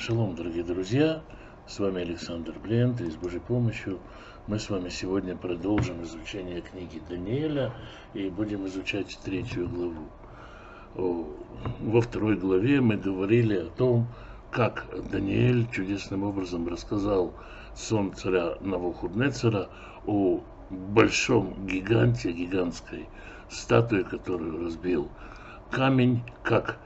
Шалом, дорогие друзья, с вами Александр Блент, и с Божьей помощью мы с вами сегодня продолжим изучение книги Даниэля и будем изучать 3 главу. Во 2 главе мы говорили о том, как Даниэль чудесным образом рассказал сон царя Навуходоносора о большом гиганте, гигантской статуе, которую разбил камень, как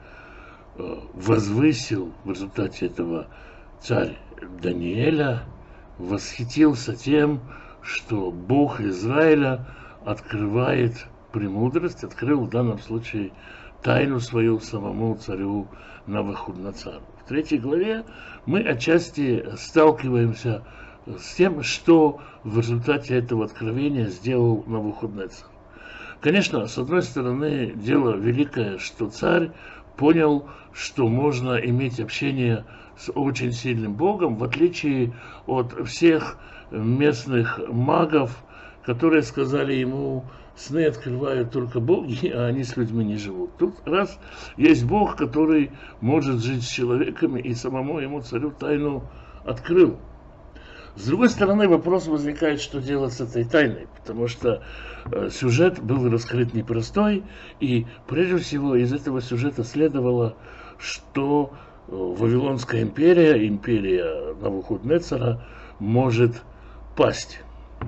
возвысил в результате этого царь Даниэля, восхитился тем, что Бог Израиля открывает премудрость, открыл в данном случае тайну свою самому царю Навуходоносору. В 3 главе мы отчасти сталкиваемся с тем, что в результате этого откровения сделал Навуходоносор. Конечно, с одной стороны, дело великое, что царь понял, что можно иметь общение с очень сильным Богом, в отличие от всех местных магов, которые сказали ему: сны открывают только боги, а они с людьми не живут. Тут раз есть Бог, который может жить с человеками, и самому ему царю тайну открыл. С другой стороны, вопрос возникает, что делать с этой тайной, потому что сюжет был раскрыт непростой, и прежде всего из этого сюжета следовало, что Вавилонская империя, империя Навуходоносора, может пасть.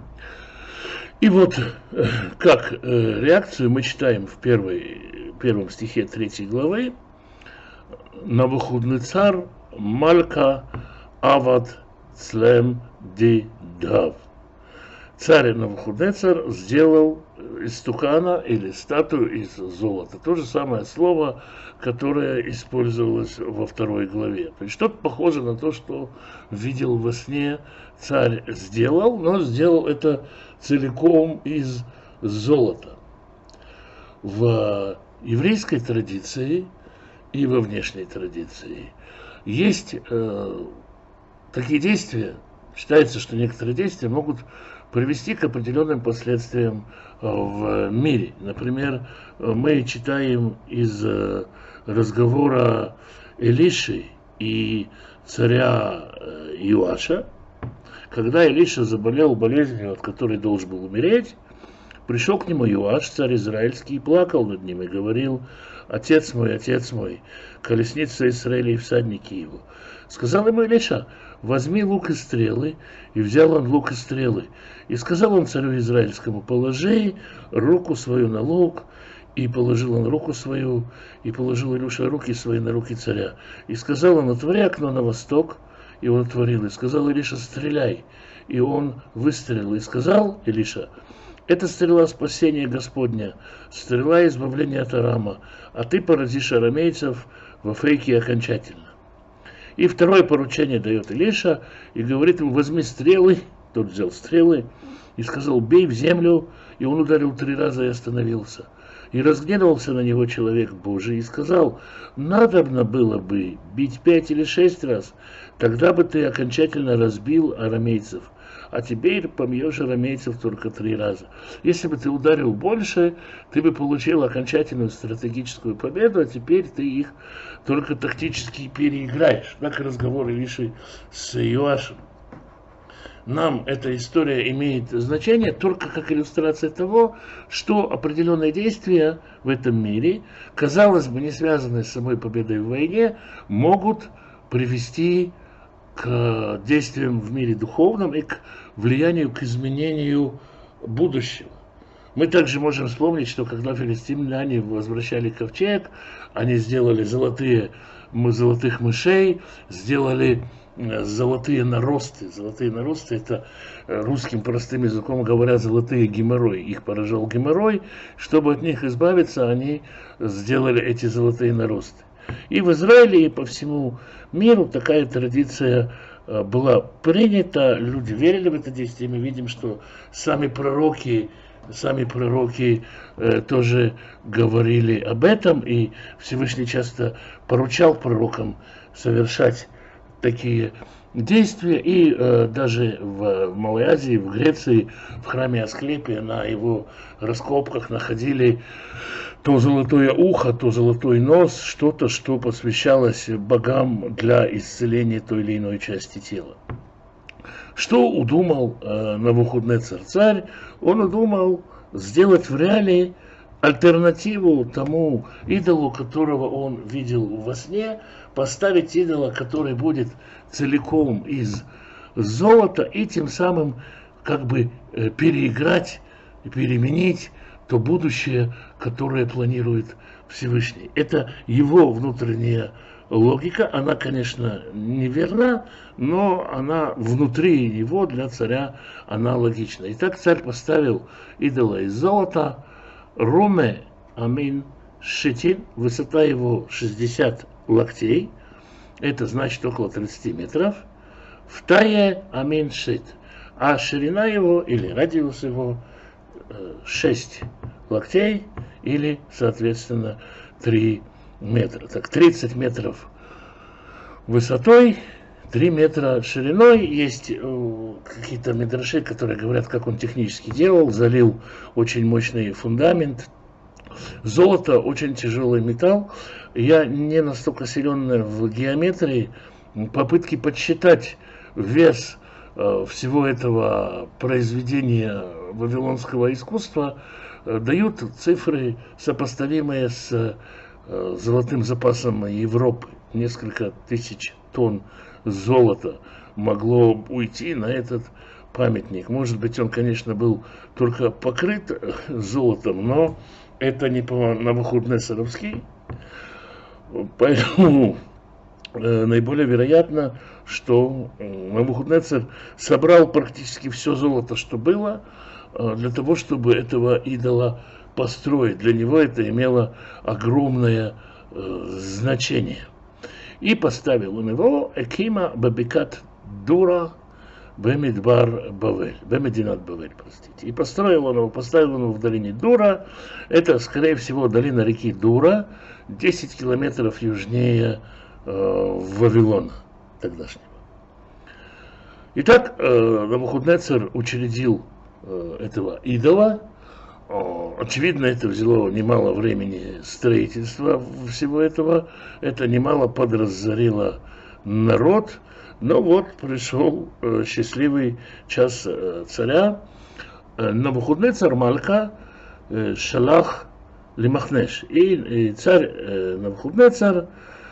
И вот как реакцию мы читаем в первом стихе 3 главы: Навуходоносор Малька Авад Цлем Ди Дав. Царь Навуходоносор сделал из стукана или статую из золота. То же самое слово, которое использовалось во 2 главе. То есть что-то похоже на то, что видел во сне царь сделал, но сделал это целиком из золота. В еврейской традиции и во внешней традиции есть такие действия. Считается, что некоторые действия могут привести к определенным последствиям в мире. Например, мы читаем из разговора Элиши и царя Иоаша, когда Элиша заболел болезнью, от которой должен был умереть, пришел к нему Иоаш, царь израильский, и плакал над ним, и говорил: отец мой, колесница Израиля и всадники его. Сказал ему Элиша: возьми лук и стрелы. И взял он лук и стрелы. И сказал он царю израильскому: положи руку свою на лук. И положил он руку свою, и положил Илюша руки свои на руки царя. И сказал он: отвори окно на восток. И он отворил. И сказал Илиша: стреляй. И он выстрелил. И сказал Илиша: это стрела спасения Господня, стрела избавления от Арама, а ты поразишь арамейцев в Афеке окончательно. И второе поручение дает Илиша и говорит ему: возьми стрелы. Тот взял стрелы и сказал: бей в землю. И он ударил 3 раза и остановился. И разгневался на него человек Божий и сказал: надобно было бы бить 5 или 6 раз, тогда бы ты окончательно разбил арамейцев. А теперь побьешь арамейцев только 3 раза. Если бы ты ударил больше, ты бы получил окончательную стратегическую победу, а теперь ты их только тактически переиграешь. Так разговор Илиши с Иоашем. Нам эта история имеет значение только как иллюстрация того, что определенные действия в этом мире, казалось бы, не связанные с самой победой в войне, могут привести к действиям в мире духовном и к влиянию, к изменению будущего. Мы также можем вспомнить, что когда филистимляне возвращали ковчег, они сделали золотых мышей, сделали золотые наросты. Золотые наросты — это русским простым языком говоря золотые геморрои. Их поражал геморрой. Чтобы от них избавиться, они сделали эти золотые наросты. И в Израиле, и по всему миру такая традиция была принята, люди верили в это действие. Мы видим, что сами пророки тоже говорили об этом, и Всевышний часто поручал пророкам совершать такие действия. И даже в Малой Азии, в Греции, в храме Асклепия, на его раскопках находили то золотое ухо, то золотой нос, что-то, что посвящалось богам для исцеления той или иной части тела. Что удумал Навуходоносор царь? Он удумал сделать в реале альтернативу тому идолу, которого он видел во сне, поставить идола, который будет целиком из золота, и тем самым как бы переиграть, переменить то будущее, которое планирует Всевышний. Это его внутренняя логика, она, конечно, неверна, но она внутри него для царя она логична. Итак, царь поставил идола из золота, Руме Амин Шитин, высота его 60 локтей, это значит около 30 метров, Втае Амин Шит, а ширина его или радиус его 6 локтей или, соответственно, 3 метра. Так, 30 метров высотой, 3 метра шириной. Есть какие-то мидраши, которые говорят, как он технически делал. Залил очень мощный фундамент. Золото очень тяжелый металл. Я не настолько силен в геометрии. Попытки подсчитать вес всего этого произведения вавилонского искусства дают цифры, сопоставимые с золотым запасом Европы. Несколько тысяч тонн золота могло уйти на этот памятник. Может быть, он, конечно, был только покрыт золотом, но это не по-навуходоносоровски. Поэтому наиболее вероятно, что Навуходоносор собрал практически все золото, что было, для того, чтобы этого идола построить. Для него это имело огромное значение. И поставил он его Экима Бабикат Дура Бемидбар Бавель, Бемединат Бавель, простите. И поставил он его в долине Дура. Это, скорее всего, долина реки Дура, 10 километров южнее Вавилона тогдашнего. Итак, Навуходоносор учредил этого идола. Очевидно, это взяло немало времени строительства всего этого. Это немало подразорило народ. Но вот пришел счастливый час царя. Навуходоносор Малька Шалах Лимахнеш. И царь Навуходоносор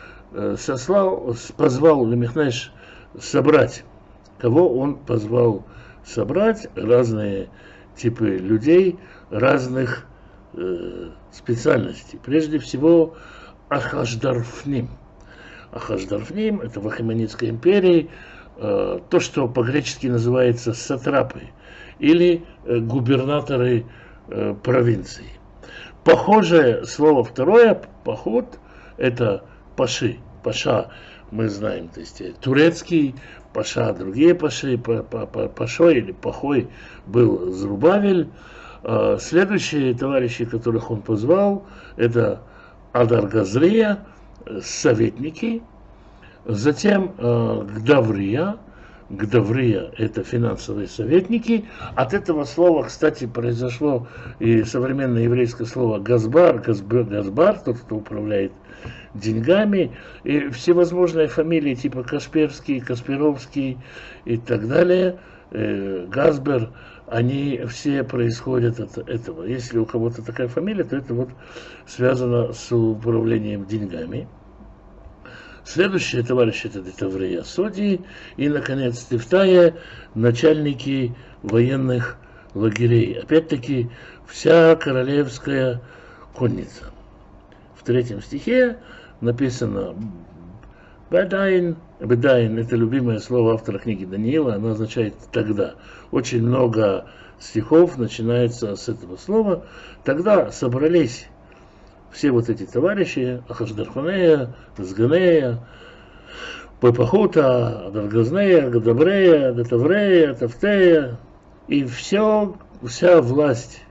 позвал Лимахнеш собрать. Кого он позвал собрать? Разные типы людей, разных специальностей. Прежде всего, Ахашдарфним. Ахашдарфним – это в Ахеменидской империи то, что по-гречески называется сатрапы или губернаторы провинций. Похожее слово второе, поход, это паши. Паша мы знаем, то есть турецкий, паша, другие паши, пашой или пахой был Зрубавель. Следующие товарищи, которых он позвал, это Адар Газрия, советники, затем Гдаврия. Гдаврия – это финансовые советники. От этого слова, кстати, произошло и современное еврейское слово газбар, газбар, тот, кто управляет деньгами, и всевозможные фамилии типа Касперский, Касперовский и так далее, Газбер, они все происходят от этого. Если у кого-то такая фамилия, то это вот связано с управлением деньгами. Следующие товарищи это Детаврея, судьи и, наконец, Тифтая, начальники военных лагерей. Опять-таки, вся королевская конница. В 3 стихе написано «Бедайн». «Бедайн» – это любимое слово автора книги Даниила, оно означает «тогда». Очень много стихов начинается с этого слова. Тогда собрались все вот эти товарищи, Ахашдарханея, Сганея, Пепахута, Адаргазнея, Гадабрея, Детаврея, Тафтея, и вся власть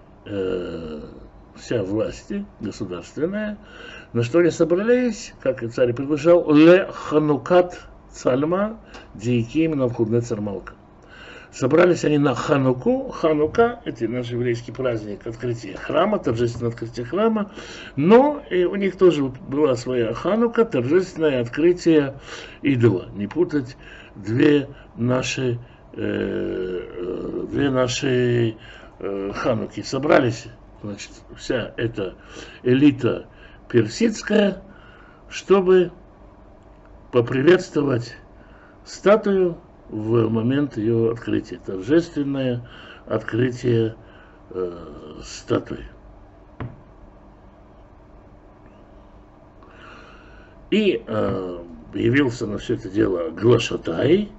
государственная, на что они собрались, как и царь приглашал, ле ханукат цальма дииким Навуходоносор Малка, Собрались они на Хануку. Ханука – это наш еврейский праздник открытия храма, торжественное открытие храма. Но и у них тоже была своя Ханука, торжественное открытие идола. Не путать две наши Хануки. Собрались, значит, вся эта элита персидская, чтобы поприветствовать статую в момент ее открытия. Торжественное открытие статуи. И явился на все это дело Глашатай.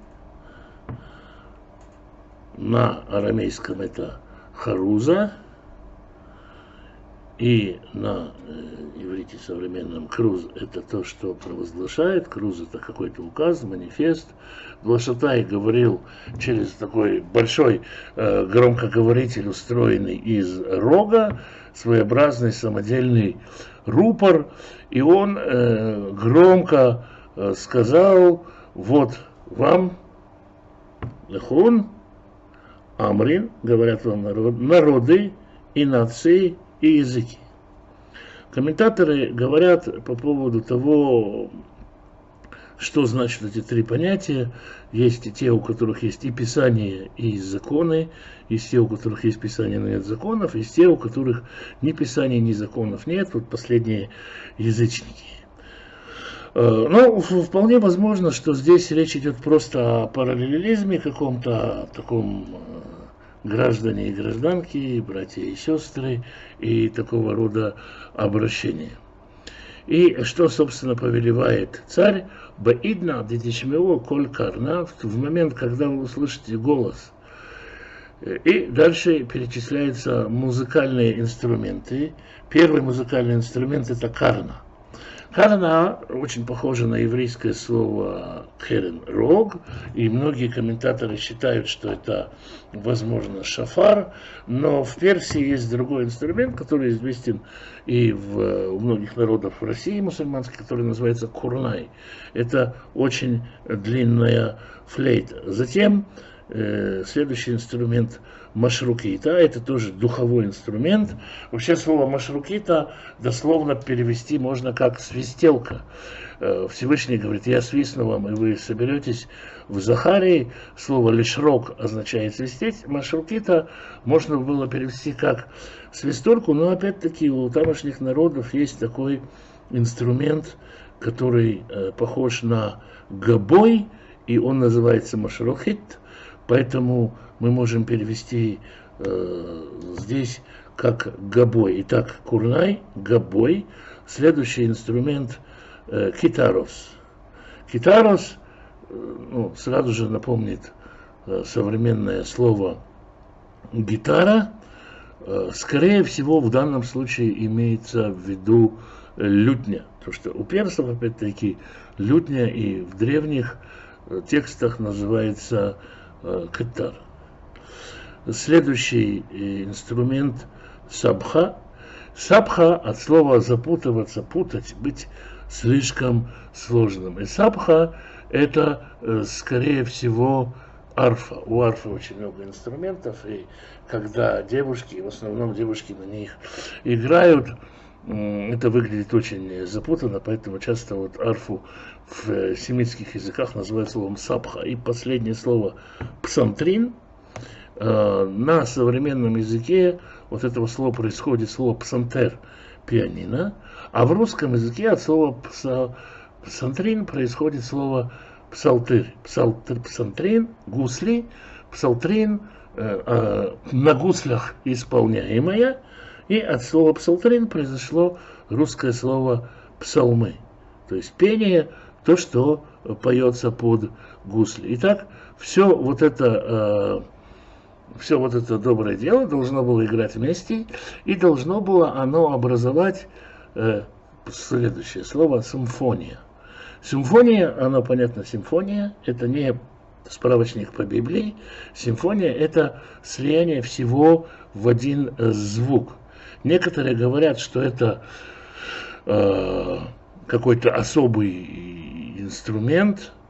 На арамейском это Харуза. И на иврите современном Круз это то, что провозглашает. Круз это какой-то указ, манифест. Глашатай говорил через такой большой громкоговоритель, устроенный из рога, своеобразный самодельный рупор. И он громко сказал: вот вам, лехун, амрин, говорят вам народы и нации, и языки. Комментаторы говорят по поводу того, что значат эти три понятия. Есть и те, у которых есть и Писание, и законы. Есть те, у которых есть Писание, но нет законов. Есть те, у которых ни Писания, ни законов нет. Вот последние язычники. Но вполне возможно, что здесь речь идет просто о параллелизме каком-то, таком граждане и гражданки, братья и сестры, и такого рода обращения. И что, собственно, повелевает царь? Баидна дитишмео коль карна, в момент, когда вы услышите голос. И дальше перечисляются музыкальные инструменты. Первый музыкальный инструмент – это карна. Карна очень похожа на еврейское слово керен, рог, и многие комментаторы считают, что это, возможно, шафар, но в Персии есть другой инструмент, который известен и у многих народов в России мусульманской, который называется курнай. Это очень длинная флейта. Затем следующий инструмент машрукита, это тоже духовой инструмент. Вообще слово машрукита дословно перевести можно как свистелка. Всевышний говорит: я свистну вам, и вы соберетесь в Захарии. Слово лишрок означает свистеть. Машрукита можно было перевести как свистульку, но опять-таки у тамошних народов есть такой инструмент, который похож на гобой, и он называется машрухит. Поэтому мы можем перевести здесь как гобой. Итак, курнай, гобой. Следующий инструмент китарос. Китарос сразу же напомнит современное слово гитара. Скорее всего, в данном случае имеется в виду лютня. Потому что у персов, опять-таки, лютня и в древних текстах называется китар. Следующий инструмент сабха. Сабха от слова запутываться, путать, быть слишком сложным. И сабха это, скорее всего, арфа. У арфы очень много инструментов, и когда девушки, в основном девушки на них играют, это выглядит очень запутанно, поэтому часто вот арфу в семитских языках называют словом сабха. И последнее слово псантрин. На современном языке вот этого слова происходит слово псантер, пианино, а в русском языке от слова псантрин происходит слово псалтырь. Псантрин, гусли, псалтрин, на гуслях исполняемая, и от слова псалтрин произошло русское слово псалмы, то есть пение, то, что поется под гусли. Итак, все вот это доброе дело должно было играть вместе, и должно было оно образовать следующее слово симфония. Симфония, оно понятно, симфония, это не справочник по Библии. Симфония – это слияние всего в один звук. Некоторые говорят, что это какой-то особый инструмент,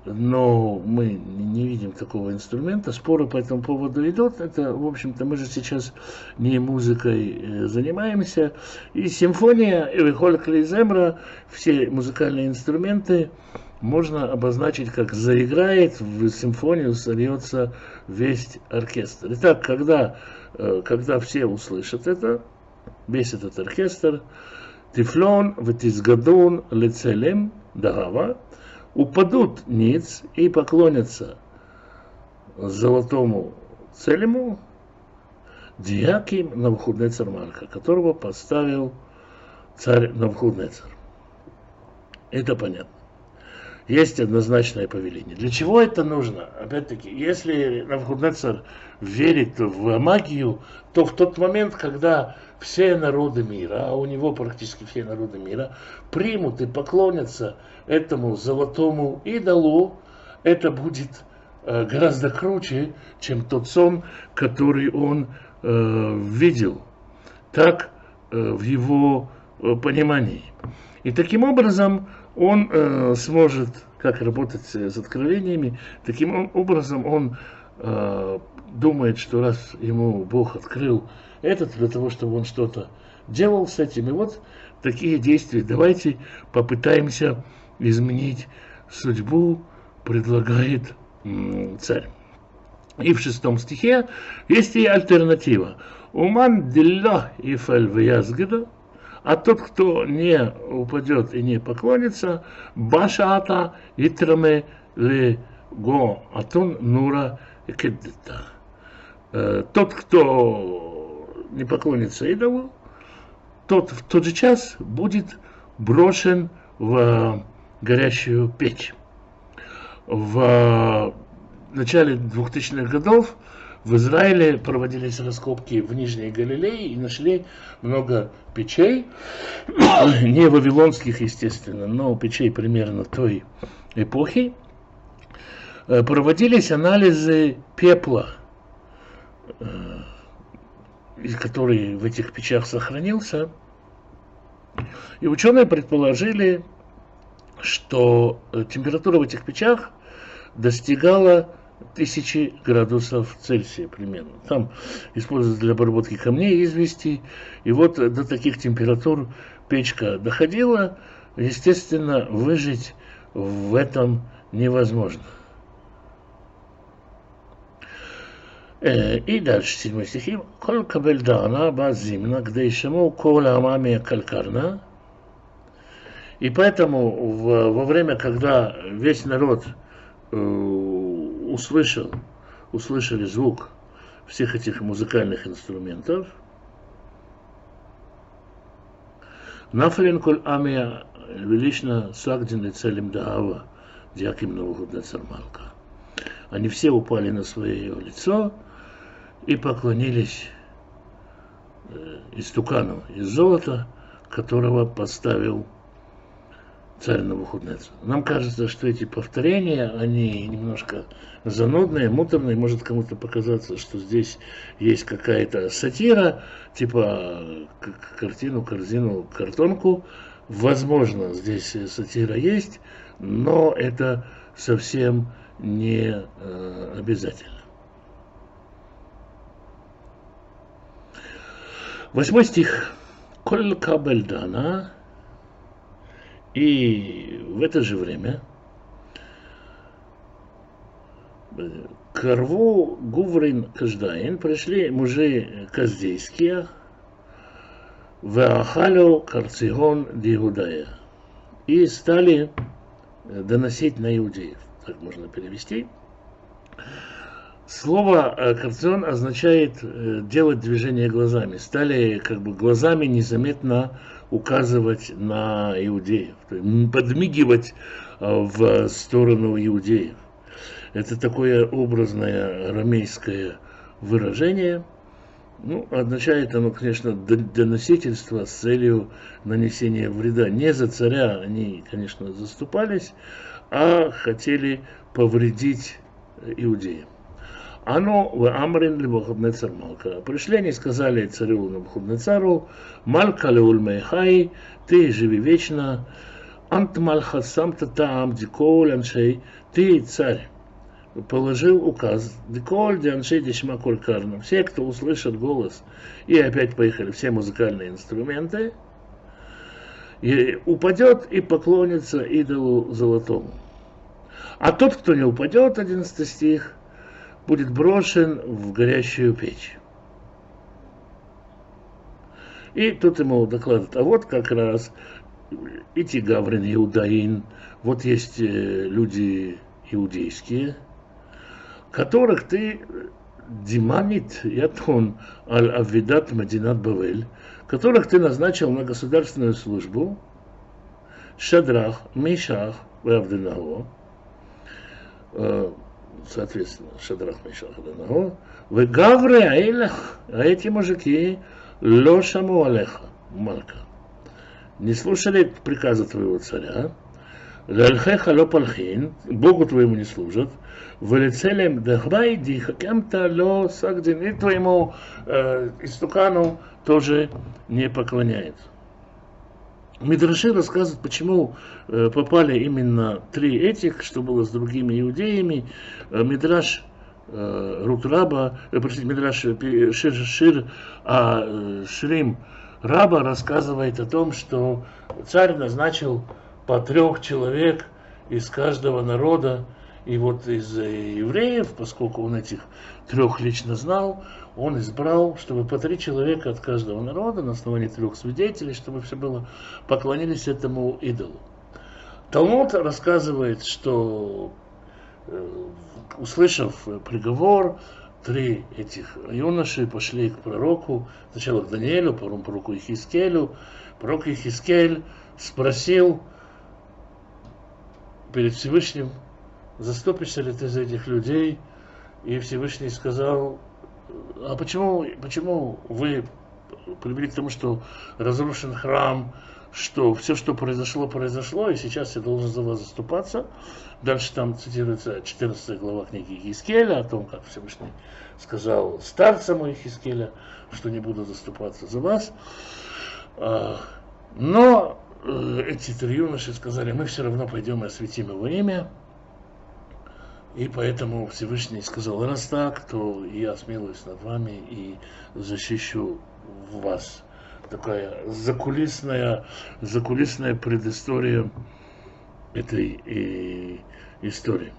но мы не видим такого инструмента. Споры по этому поводу идут. Это, в общем-то, мы же сейчас не музыкой занимаемся. И симфония, и Холь Клейземра, все музыкальные инструменты можно обозначить как заиграет, в симфонию сольется весь оркестр. Итак, когда все услышат это, весь этот оркестр, Тифлон, Ветизгадун, Лецелем, Дагава, упадут ниц и поклонятся золотому целему Диаким Навуходнецар Малька, которого поставил царь Навуходнецар. Это понятно. Есть однозначное повеление. Для чего это нужно? Опять-таки, если Навуходнецар верит в магию, то в тот момент, когда все народы мира, а у него практически все народы мира, примут и поклонятся этому золотому идолу, это будет гораздо круче, чем тот сон, который он видел. Так в его понимании. И таким образом он сможет, как работать с откровениями, таким образом он думает, что раз ему Бог открыл это, для того, чтобы он что-то делал с этим. И вот такие действия. Давайте попытаемся изменить судьбу, предлагает царь. И в 6 стихе есть и альтернатива. Уман дилла и фальвязгида. А тот, кто не упадет и не поклонится, башата итраме ле го атун нура кеддета. Тот, кто не поклонится идолу, тот в тот же час будет брошен в горящую печь. В начале 2000-х годов в Израиле проводились раскопки в Нижней Галилее и нашли много печей, не вавилонских, естественно, но печей примерно той эпохи. Проводились анализы пепла, который в этих печах сохранился. И ученые предположили, что температура в этих печах достигала 1000 градусов Цельсия примерно. Там используют для обработки камней извести. И вот до таких температур печка доходила. Естественно, выжить в этом невозможно. И дальше 7 стих. Коль кабель дана базимна, где ишему кола амами калькарна. И поэтому во время, когда весь народ услышали звук всех этих музыкальных инструментов, Нафалин коль амия велична сагдин и целим даава Диаким Навуходнецар Малька. Они все упали на свое лицо и поклонились истукану из золота, которого поставил царь Навуходнецар. Нам кажется, что эти повторения, они немножко занудные, муторные. Может кому-то показаться, что здесь есть какая-то сатира, типа картину, корзину, картонку. Возможно, здесь сатира есть, но это совсем не обязательно. 8 стих. Коль кабель дана. И в это же время к рву Гуврин Каждаин пришли мужи каздейские в Ахалю Карцигон Диудая и стали доносить на иудеев. Так можно перевести. Слово «карцион» означает делать движение глазами. Стали как бы глазами незаметно указывать на иудеев, подмигивать в сторону иудеев. Это такое образное арамейское выражение. Ну, означает оно, конечно, доносительство с целью нанесения вреда. Не за царя они, конечно, заступались, а хотели повредить иудеям. Оно в Амрин Навуходнецар Малка. Пришли они, сказали царю Навуходнецару: Малька леуль мейхай, ты живи вечно, Антмальхасам татам диколь аншей, ты, царь, положил указ, диколь дианшей дишма коль карна, все, кто услышат голос, и опять поехали все музыкальные инструменты, и упадет и поклонится идолу золотому. А тот, кто не упадет, 11 стих, будет брошен в горящую печь. И тут ему докладывают, а вот как раз эти Гаврин, Иудаин, вот есть люди иудейские, которых ты диманит ятон аль-авидат мадинат Бавель, которых ты назначил на государственную службу, Шадрах, Мишах и Авденаго, соответственно, Шадрах, Мишах и Авденаго, в Гавре Аилах, а эти мужики Лошаму Алеха, Малка, не слушали приказа твоего царя, Лальхеха Лопалхин, Богу твоему не служат, Валицелем Дахбайди, Хакемта Ло Сагдин, и твоему истукану тоже не поклоняется. Мидраши рассказывают, почему попали именно 3 этих, что было с другими иудеями. Мидраш Рут-Раба, простите, Мидраш Шир, Шрим Раба рассказывает о том, что царь назначил по 3 человек из каждого народа. И вот из евреев, поскольку он этих 3 лично знал, он избрал, чтобы по 3 человека от каждого народа, на основании 3 свидетелей, чтобы все было, поклонились этому идолу. Талмуд рассказывает, что, услышав приговор, 3 этих юноши пошли к пророку, сначала к Даниэлю, потом к пророку Ихискелю. Пророк Ихискель спросил перед Всевышним, заступишься ли ты за этих людей? И Всевышний сказал, а почему вы привели к тому, что разрушен храм, что все, что произошло, произошло, и сейчас я должен за вас заступаться. Дальше там цитируется 14 глава книги Ихискеля, о том, как Всевышний сказал старцам Ихискеля, что не буду заступаться за вас. Но эти 3 юноши сказали, мы все равно пойдем и осветим его имя. И поэтому Всевышний сказал, раз так, то я смилуюсь над вами и защищу вас. Такая закулисная предыстория этой истории.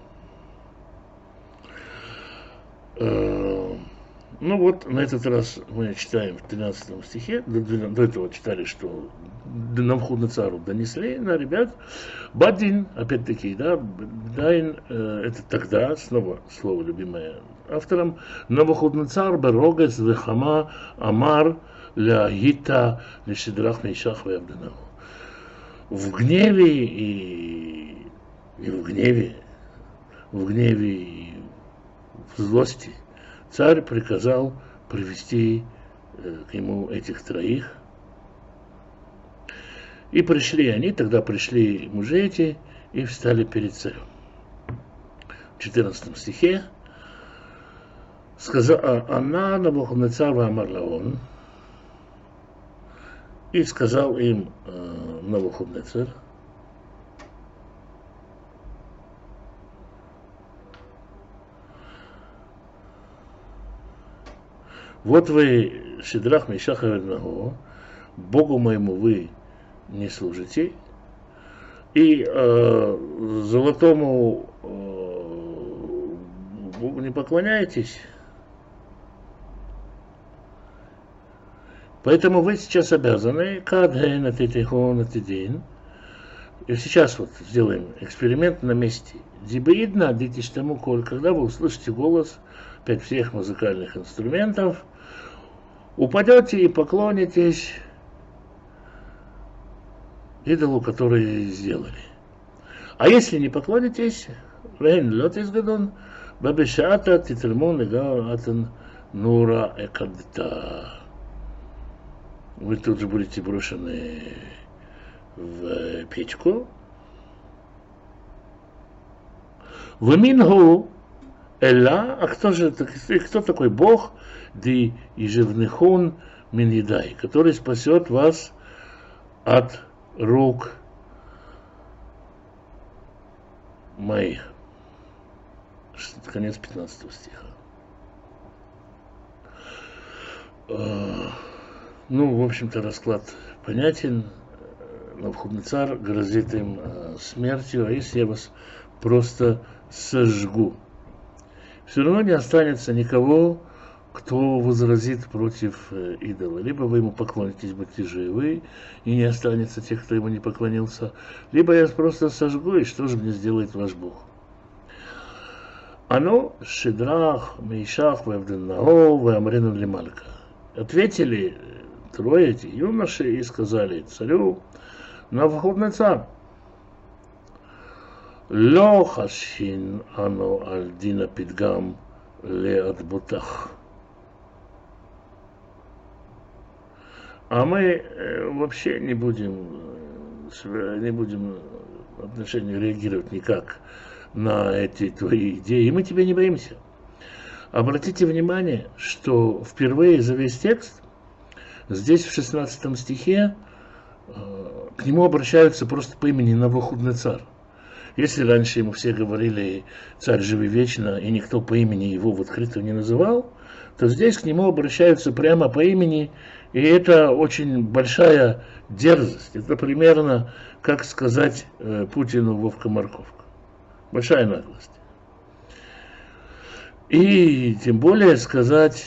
Ну вот, на этот раз мы читаем в 13 стихе, до этого читали, что Навуходоносору донесли на ребят, Бадин, опять-таки, да, Дайн, это тогда, снова слово любимое автором, Навуходоносор берогес вехама амар ля гита лешедрах мейшах веавденаго. В гневе и в гневе и в злости царь приказал привести к нему этих 3. И пришли они, тогда пришли мужи эти и встали перед царем. В 14 стихе сказал Ана Навуходоносор ваамар лаон, и сказал им Навуходоносор, вот вы, Шадрах, Мишах и Авденаго, Богу моему вы не служите, и золотому Богу не поклоняетесь. Поэтому вы сейчас обязаны, кадхен атитихон атидин, и сейчас вот сделаем эксперимент на месте. Дибеидна дитиштаму коль, когда вы услышите голос опять всех музыкальных инструментов, упадете и поклонитесь идолу, который сделали. А если не поклонитесь, вен лот изгадон, бабешата титермон лега атен нура экадта. Вы тут же будете брошены в печку. Вамингу Элла, а кто такой Бог? Ди ижевнехун мин едай, который спасет вас от рук моих. Конец 15 стиха. Ну, в общем-то, расклад понятен. Навуходоносор грозит им смертью, а если я вас просто сожгу? Все равно не останется никого, кто возразит против идола. Либо вы ему поклонитесь, будьте живы, и не останется тех, кто ему не поклонился, либо я просто сожгу, и что же мне сделает ваш Бог? Оно Шидрах, Мейшах, Вавденнаго, Вамрену Лималька. Ответили трое эти юноши и сказали царю: Навуходоносор, לא חשין אנו על דין הפתגם להטבותך. А мы вообще не будем отношения реагировать никак на эти твои идеи, и мы тебя не боимся. Обратите внимание, что впервые за весь текст, здесь в 16 стихе, к нему обращаются просто по имени Навуходоносор. Если раньше ему все говорили «Царь, живи вечно», и никто по имени его в открытую не называл, то здесь к нему обращаются прямо по имени, и это очень большая дерзость. Это примерно как сказать Путину «Вовка-морковка». Большая наглость. И тем более сказать,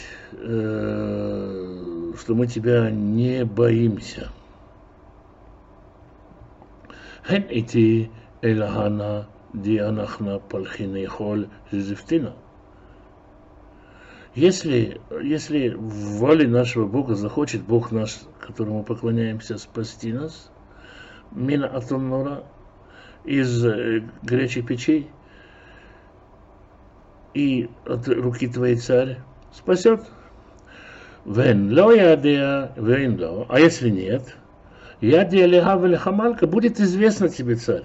что мы тебя не боимся. Хен идти Элахана дианахна палхина ихоль зизифтина. Если в воле нашего Бога захочет Бог наш, которому поклоняемся, спасти нас, мина атоннора, из горячей печи, и от руки твоей царь спасет. Вен ло ядея, вен ло, а если нет, ядея леха велехамалька, будет известно тебе, царь.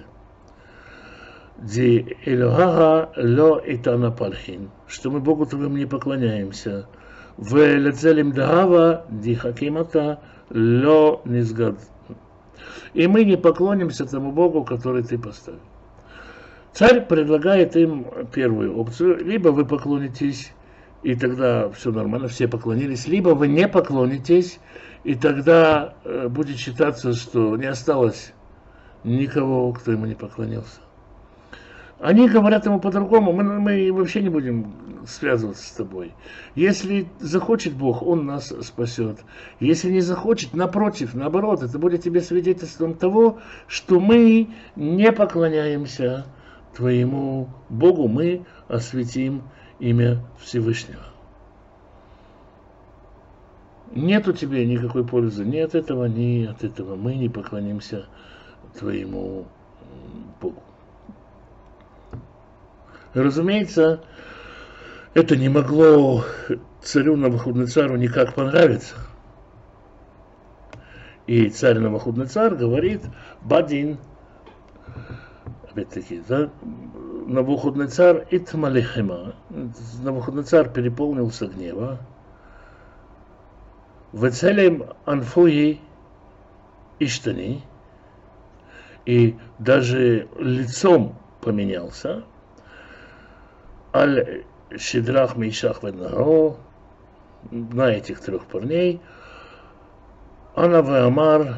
Ди Элохаха ло итана палхин, что мы Богу твоему не поклоняемся. В лецелим дагава ди хакимата ло низгад. И мы не поклонимся тому Богу, который ты поставил. Царь предлагает им первую опцию: либо вы поклонитесь, и тогда все нормально, все поклонились, либо вы не поклонитесь, и тогда будет считаться, что не осталось никого, кто ему не поклонился. Они говорят ему по-другому: мы вообще не будем связываться с тобой. Если захочет Бог, Он нас спасет. Если не захочет, наоборот, это будет тебе свидетельством того, что мы не поклоняемся твоему Богу, мы осветим имя Всевышнего. Нет у тебя никакой пользы ни от этого, ни от этого. Мы не поклонимся твоему Богу. Разумеется, это не могло царю Навуходоносору никак понравиться. И царь Навуходоносор говорит: Бадин, опять-таки, да, Навуходоносор итмалихема. Навуходоносор переполнился гнева. Вецелем анфуи иштани. И даже лицом поменялся. Аль Шидрах, Мейшах, Вавденнаго, на этих трех парней. Ана веамар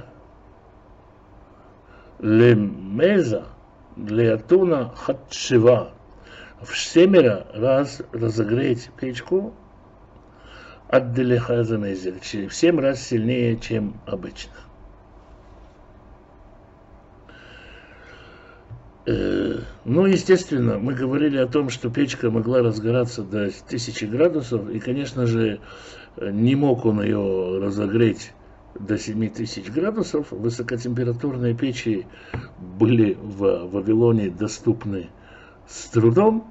лемеза леатуна хатшива. В 7 раз разогреть печку от делехазамезель, в 7 раз сильнее, чем обычно. Ну, естественно, мы говорили о том, что печка могла разгораться до 1000 градусов, и, конечно же, не мог он ее разогреть до 7000 градусов. Высокотемпературные печи были в Вавилоне доступны с трудом,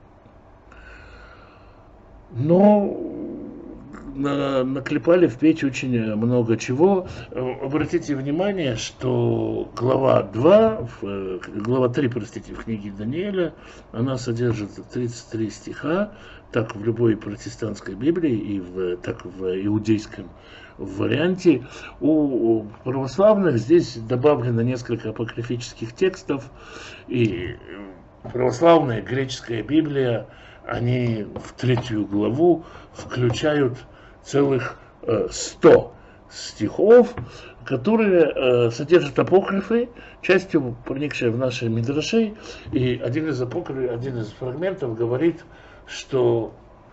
но наклепали в печь очень много чего. Обратите внимание, что глава 3, в книге Даниэля, она содержит 33 стиха, так в любой протестантской Библии и так в иудейском варианте. У православных здесь добавлено несколько апокрифических текстов, и православная греческая Библия, они в 3 главу включают целых 100 стихов, которые содержат апокрифы, частью проникшие в наши мидраши. И один из фрагментов говорит, что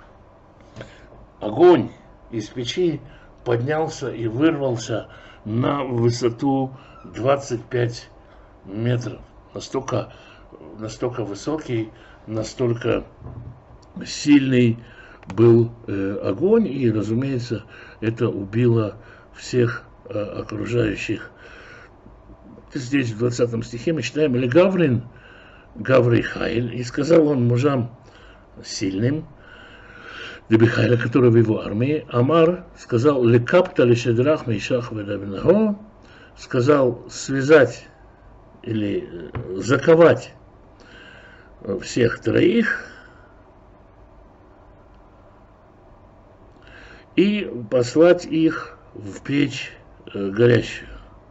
огонь из печи поднялся и вырвался на высоту 25 метров. Настолько высокий, настолько сильный был огонь, и, разумеется, это убило всех окружающих. Здесь в 20 стихе мы читаем: «Или Гаврий Хайль, и сказал он мужам сильным, Дебихайля, который в его армии, Амар сказал: Лекапта лишедрах мейшах ведавинаго», сказал связать или заковать всех троих и послать их в печь горящую.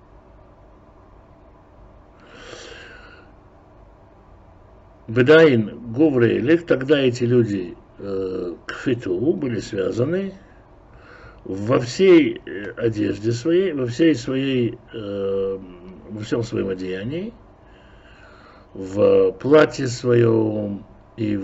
Бедаин Гуврейлих, тогда эти люди к фиту были связаны во всей одежде своей, во всем своем одеянии, в платье своем и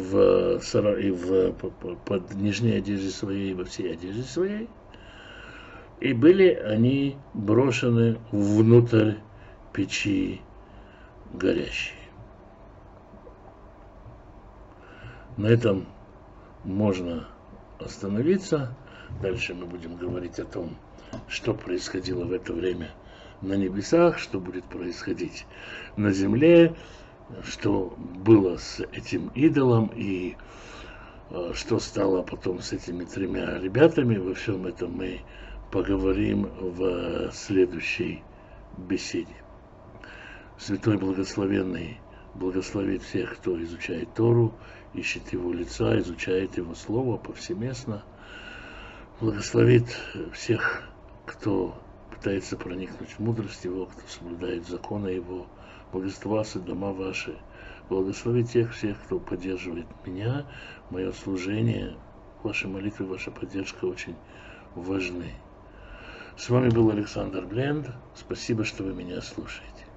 под нижней одежде своей, во всей одежде своей, и были они брошены внутрь печи горящей. На этом можно остановиться. Дальше мы будем говорить о том, что происходило в это время на небесах, что будет происходить на земле, что было с этим идолом и что стало потом с этими 3 ребятами. Во всем этом мы поговорим в следующей беседе. Святой Благословенный благословит всех, кто изучает Тору, ищет Его лица, изучает Его Слово повсеместно. Благословит всех, кто пытается проникнуть в мудрость Его, кто соблюдает законы Его. Благословятся дома ваши. Благослови тех всех, кто поддерживает меня, мое служение. Ваши молитвы, ваша поддержка очень важны. С вами был Александр Бленд. Спасибо, что вы меня слушаете.